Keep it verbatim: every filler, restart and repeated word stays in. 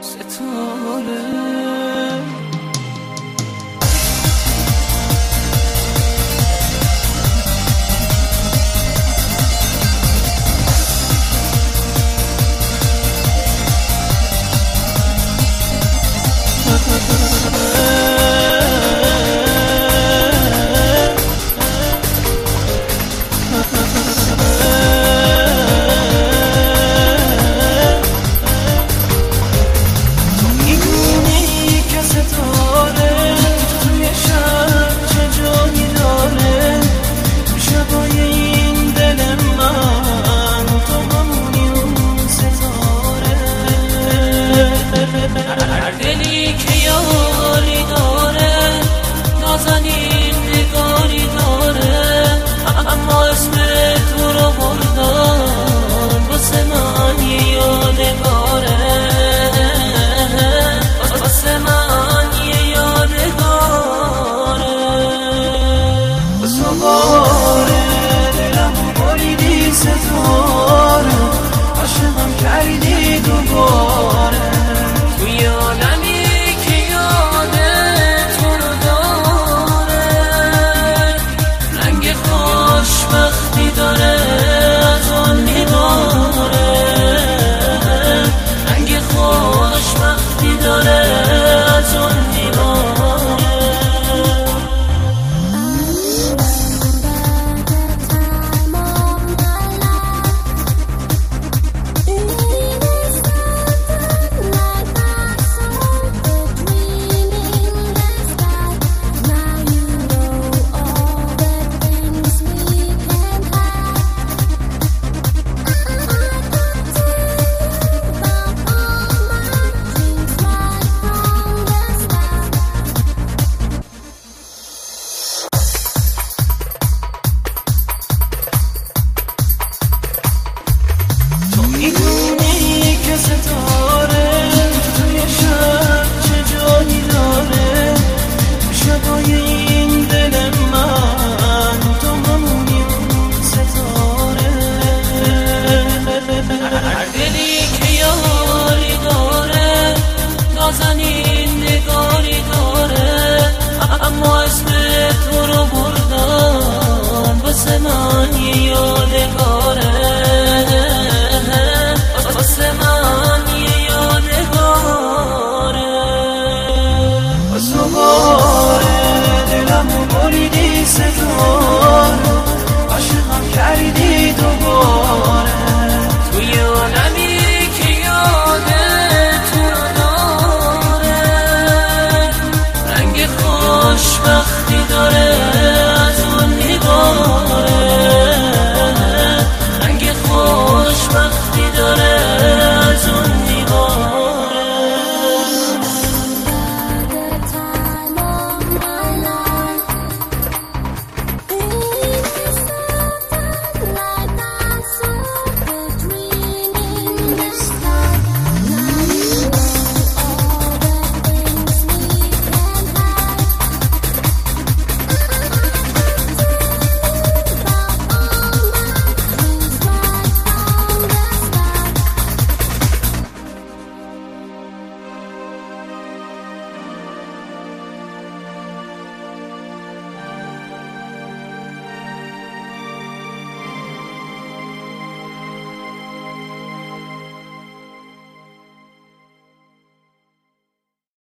ستاره. هر دلی که یاری داره نازنین نگاری داره، اما اسم تو رو بردم واسه من یه یادگاره، واسه من یه یادگاره. سواره دلمو بریدی ستاره، عاشقم کردی دوباره. توی عالمی که یاد تو رو داره، رنگ خوشبختی داره از آن نگاره، رنگ خوشبختی داره از آن نگاره. میدونی که ستاره توی شب چه جایی داره، شبای این دل من تو همونی اون ستاره. هر دلی که یاری داره نازنین نگاری داره، اما اسم تو رو بردم واسه من یه